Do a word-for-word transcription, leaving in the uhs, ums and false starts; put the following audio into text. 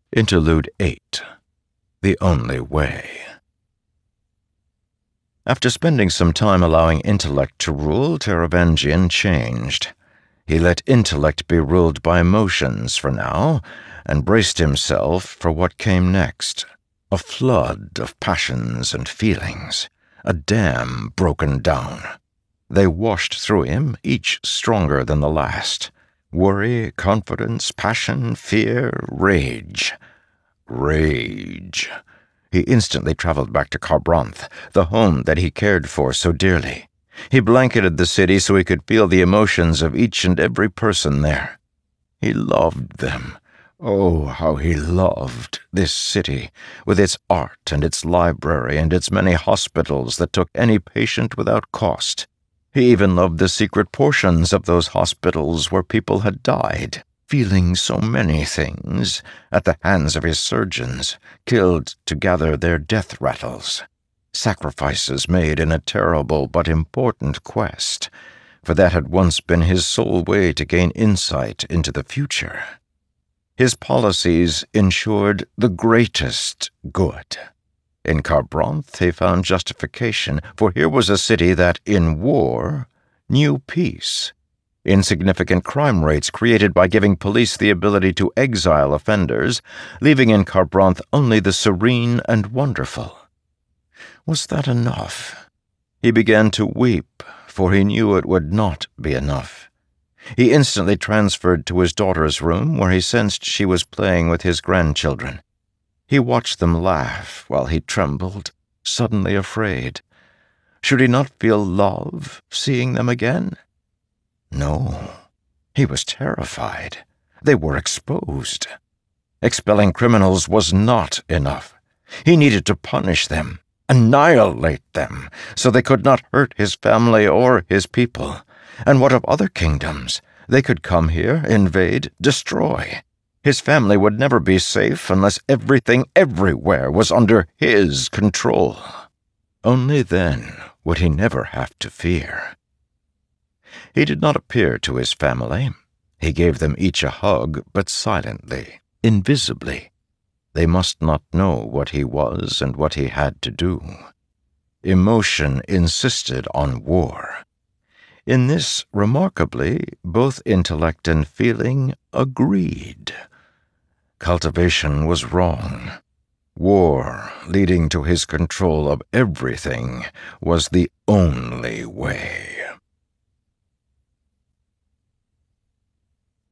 Interlude eight. The Only Way. After spending some time allowing intellect to rule, Taravangian changed. He let intellect be ruled by emotions for now, and braced himself for what came next. A flood of passions and feelings. A dam broken down. They washed through him, each stronger than the last. Worry, confidence, passion, fear, rage. Rage. He instantly traveled back to Kharbranth, the home that he cared for so dearly. He blanketed the city so he could feel the emotions of each and every person there. He loved them. Oh, how he loved this city, with its art and its library and its many hospitals that took any patient without cost. He even loved the secret portions of those hospitals where people had died, feeling so many things, at the hands of his surgeons, killed to gather their death rattles. Sacrifices made in a terrible but important quest, for that had once been his sole way to gain insight into the future. His policies ensured the greatest good. In Kharbranth he found justification, for here was a city that, in war, knew peace. Insignificant crime rates created by giving police the ability to exile offenders, leaving in Kharbranth only the serene and wonderful. Was that enough? He began to weep, for he knew it would not be enough. He instantly transferred to his daughter's room, where he sensed she was playing with his grandchildren. He watched them laugh while he trembled, suddenly afraid. Should he not feel love, seeing them again? No, he was terrified. They were exposed. Expelling criminals was not enough. He needed to punish them, annihilate them, so they could not hurt his family or his people. And what of other kingdoms? They could come here, invade, destroy. His family would never be safe unless everything everywhere was under his control. Only then would he never have to fear. He did not appear to his family. He gave them each a hug, but silently, invisibly. They must not know what he was and what he had to do. Emotion insisted on war. In this, remarkably, both intellect and feeling agreed. Cultivation was wrong. War, leading to his control of everything, was the only way.